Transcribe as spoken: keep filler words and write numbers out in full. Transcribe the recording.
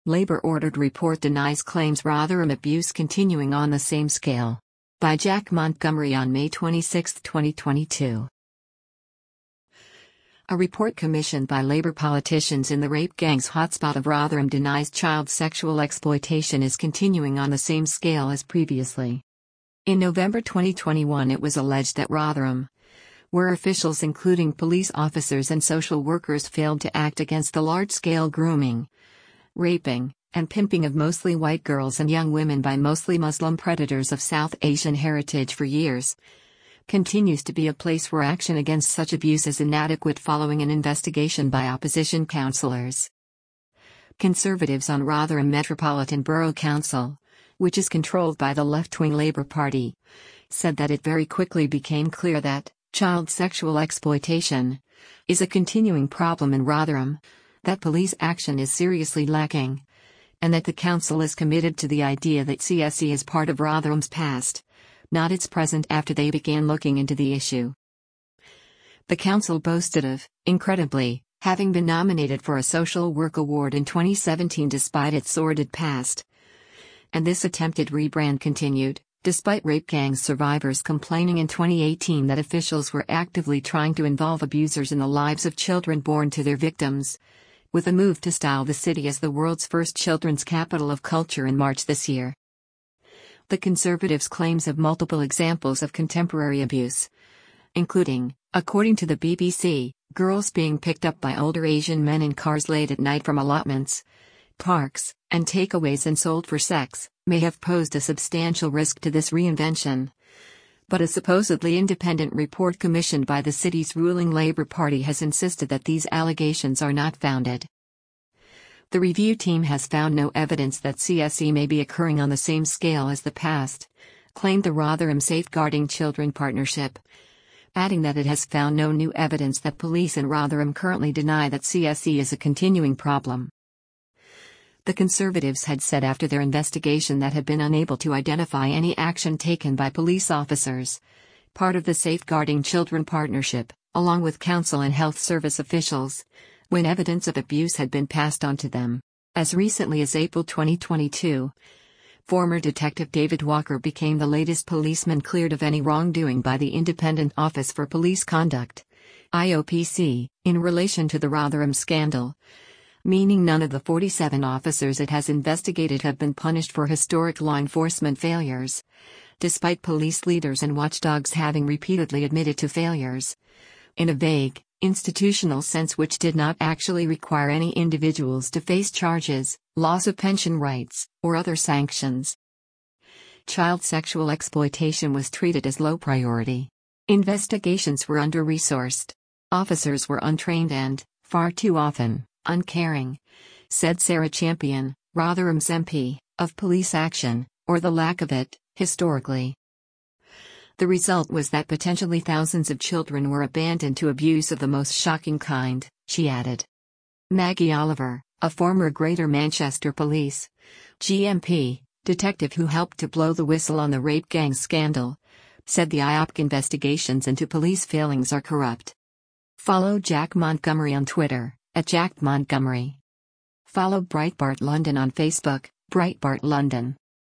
Labour-ordered report denies claims Rotherham abuse continuing on the same scale. By Jack Montgomery on May twenty-sixth, twenty twenty-two. A report commissioned by Labour politicians in the rape gang's hotspot of Rotherham denies child sexual exploitation is continuing on the same scale as previously. In November twenty twenty-one, it was alleged that Rotherham, where officials including police officers and social workers failed to act against the large-scale grooming, raping, and pimping of mostly white girls and young women by mostly Muslim predators of South Asian heritage for years, continues to be a place where action against such abuse is inadequate following an investigation by opposition councillors. Conservatives on Rotherham Metropolitan Borough Council, which is controlled by the left-wing Labour Party, said that it very quickly became clear that child sexual exploitation is a continuing problem in Rotherham, that police action is seriously lacking, and that the council is committed to the idea that C S E is part of Rotherham's past, not its present, after they began looking into the issue. The council boasted of, incredibly, having been nominated for a Social Work Award in twenty seventeen despite its sordid past. And this attempted rebrand continued, despite rape gang survivors complaining in twenty eighteen that officials were actively trying to involve abusers in the lives of children born to their victims, with a move to style the city as the world's first children's capital of culture in March this year. The Conservatives' claims of multiple examples of contemporary abuse, including, according to the B B C, girls being picked up by older Asian men in cars late at night from allotments, parks, and takeaways and sold for sex, may have posed a substantial risk to this reinvention. But a supposedly independent report commissioned by the city's ruling Labour Party has insisted that these allegations are not founded. The review team has found no evidence that C S E may be occurring on the same scale as the past, claimed the Rotherham Safeguarding Children Partnership, adding that it has found no new evidence that police in Rotherham currently deny that C S E is a continuing problem. The Conservatives had said after their investigation that had been unable to identify any action taken by police officers, part of the Safeguarding Children Partnership, along with council and health service officials, when evidence of abuse had been passed on to them. As recently as April twenty twenty-two, former Detective David Walker became the latest policeman cleared of any wrongdoing by the Independent Office for Police Conduct, I O P C, in relation to the Rotherham scandal, meaning none of the forty-seven officers it has investigated have been punished for historic law enforcement failures, despite police leaders and watchdogs having repeatedly admitted to failures, in a vague, institutional sense which did not actually require any individuals to face charges, loss of pension rights, or other sanctions. Child sexual exploitation was treated as low priority. Investigations were under-resourced. Officers were untrained and, far too often, uncaring, said Sarah Champion, Rotherham's M P, of police action, or the lack of it, historically. The result was that potentially thousands of children were abandoned to abuse of the most shocking kind, she added. Maggie Oliver, a former Greater Manchester Police, G M P, detective who helped to blow the whistle on the rape gang scandal, said the I O P C investigations into police failings are corrupt. Follow Jack Montgomery on Twitter, at Jack Montgomery. Follow Breitbart London on Facebook, Breitbart London.